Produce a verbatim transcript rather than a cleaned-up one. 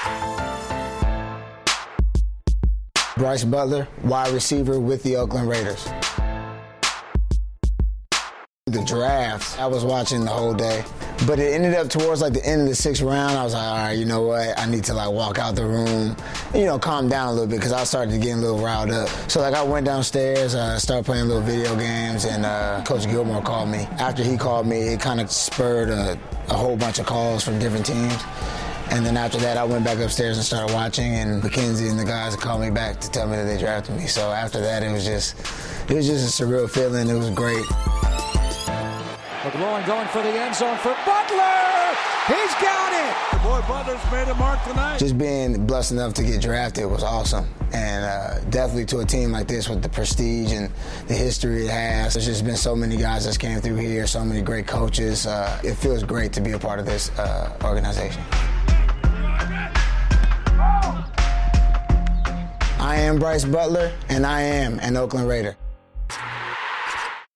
Bryce Butler, wide receiver with the Oakland Raiders. The draft, I was watching the whole day, but it ended up towards like the end of the sixth round. I was like, all right, you know what? I need to like walk out the room, and, you know, calm down a little bit because I started getting a little riled up. So like I went downstairs, uh, started playing little video games, and uh, Coach Gilmore called me. After he called me, it kind of spurred a, a whole bunch of calls from different teams. And then after that, I went back upstairs and started watching, and Mackenzie and the guys called me back to tell me that they drafted me. So after that, it was just, it was just a surreal feeling. It was great. McGloin going for the end zone for Butler. He's got it. Boy, Butler's made a mark tonight. Just being blessed enough to get drafted was awesome. And uh, definitely to a team like this with the prestige and the history it has. There's just been so many guys that came through here, so many great coaches. Uh, it feels great to be a part of this uh, organization. I am Bryce Butler, and I am an Oakland Raider.